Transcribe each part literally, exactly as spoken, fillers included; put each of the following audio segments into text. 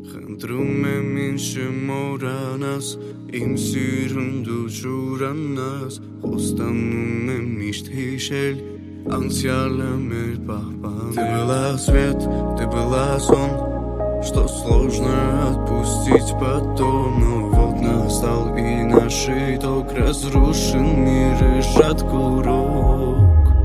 Хандруме меньше моранас, им сирунду журанас, хостануме мишт хишель, ансиаламе пахпан. Ты была свет, ты была сон, что сложно отпустить потом. Но вот настал и наш итог, разрушен мир и сжат курок.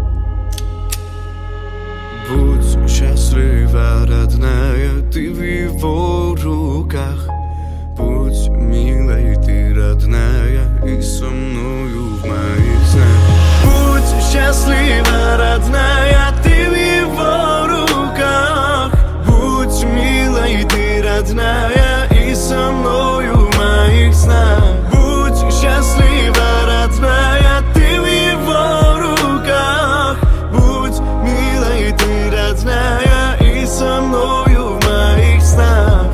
Будь счастлива, родная, ты в его руках. Будь милой, ты родная, и со мною в моих снах. Будь счастлива, родная, ты в его руках. Будь милой, ты родная, и со мною в моих снах. Будь счастлива, родная, ты в его руках. Будь милой, ты родная, и со мною в моих снах.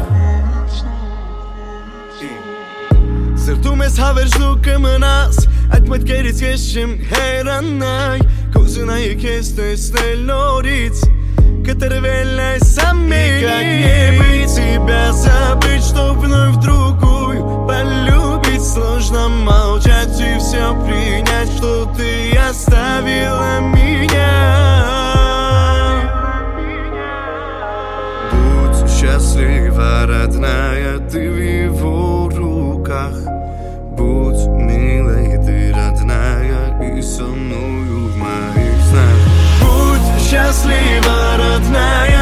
Sırtımız haverşlukımınas, Atmet kerit keşim heranay. Кузинай кесты стеллориц, Катервелле сами. Как не быть тебя забыть, чтоб вновь другую полюбить. Сложно молчать и все принять, что ты оставила меня. Будь счастлива, родная, ты в его руках. Будь милой, ты родная, и со мною в моих снах. Будь счастлива, родная.